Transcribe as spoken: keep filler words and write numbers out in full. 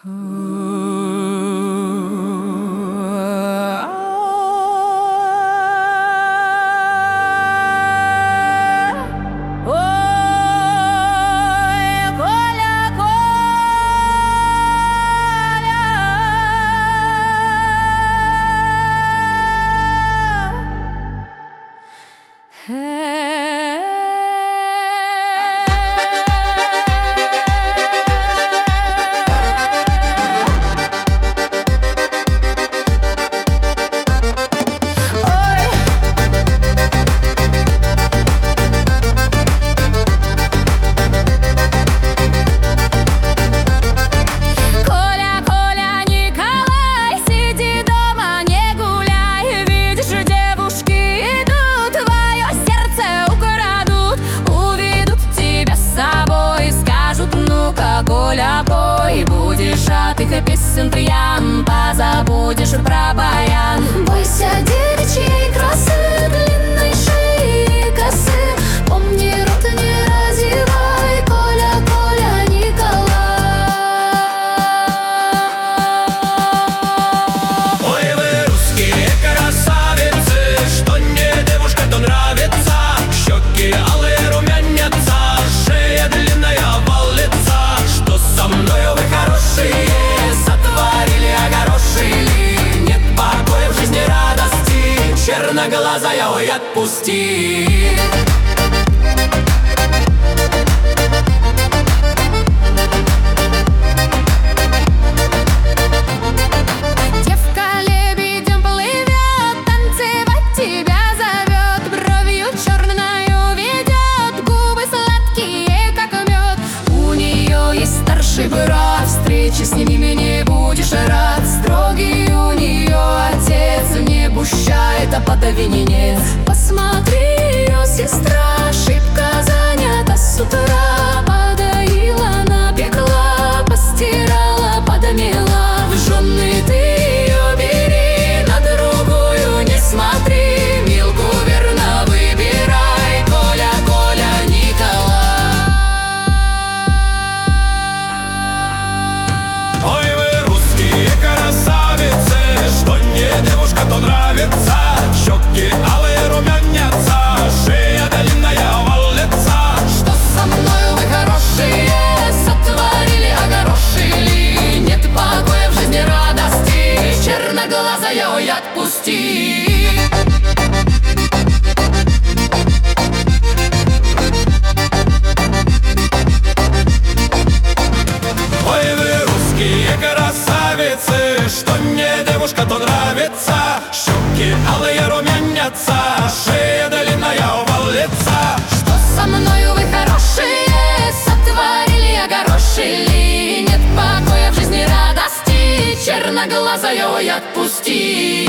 Коля, пой, будешь от их песен пьян, позабудешь про баян. Бойся девичьей красы, длинной шеи и косы. Помни, рот не разевай, Коля, Коля, Николай. Ой, вы русские красавицы, что не девушка, то нравится. Щеки алые румянятся, шея длинная, овал лица. Что со мною вы хорошие сотворили, огорошили? Нет покоя в жизни, радости, черноглазая, ой, отпусти. Девка лебедем плывет, танцевать тебя зовет, бровью черною ведет, губы сладкие, как мед. У нее есть старший брат, встречи с ними не будешь рад. Строгий у нее отец, не пущает, а подави нет. Посмотри, ее сестра шибко занята с утра. Подоила, напекла, постирала, подомела. В жены ты ее бери, на другую не смотри. Милку верно выбирай, Коля, Коля, Николай. Ой, вы русские красавицы, что не девушка, то нравится. Щеки алые румянятся, шея длинная, овал лица. Что со мною вы хорошие сотворили, огорошили? Нет покоя в жизни, радости, черноглазая, ой, отпусти. Ой, вы русские красавицы, что не девушка, то нравится. Щеки алые румянятся, шея длинная, овал лица. Что со мною вы хорошие сотворили, огорошили? Нет покоя в жизни, радости, черноглазая, ой, отпусти.